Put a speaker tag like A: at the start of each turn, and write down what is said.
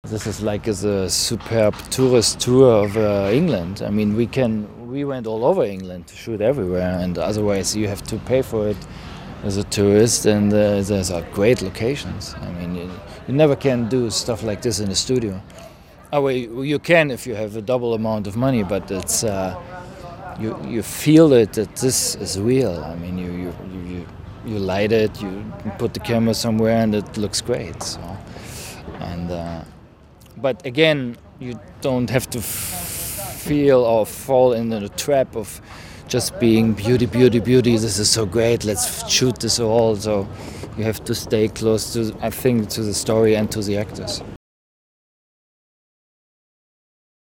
A: This is like a superb tourist tour of England. I mean, we went all over England to shoot everywhere, and otherwise you have to pay for it as a tourist. And there's great locations. I mean, you never can do stuff like this in a studio. Oh, well, you can if you have a double amount of money, but it's you feel it that this is real. I mean, you light it, you put the camera somewhere, and it looks great. So, and but again, you don't have to feel or fall into the trap of just being beauty, beauty, beauty. This is so great. Let's shoot this all. So you have to stay close to, I think, to the story and to the actors.